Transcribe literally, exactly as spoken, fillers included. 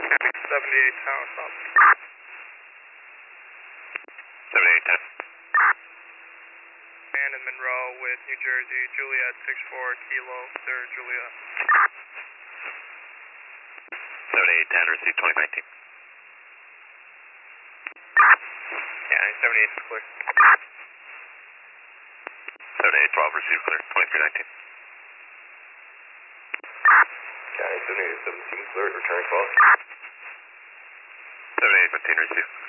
seventy-eight ten, stop. seventy-eight ten. And in Monroe with New Jersey, Juliet six four, Kilo, clear Juliet. seventy-eight ten, receive twenty nineteen. Yeah, seventy-eight is clear. seventy-eight twelve, receive clear, twenty-three nineteen. County seventy-eight seventeen, clear, return call. seventy-eight fifteen, receive.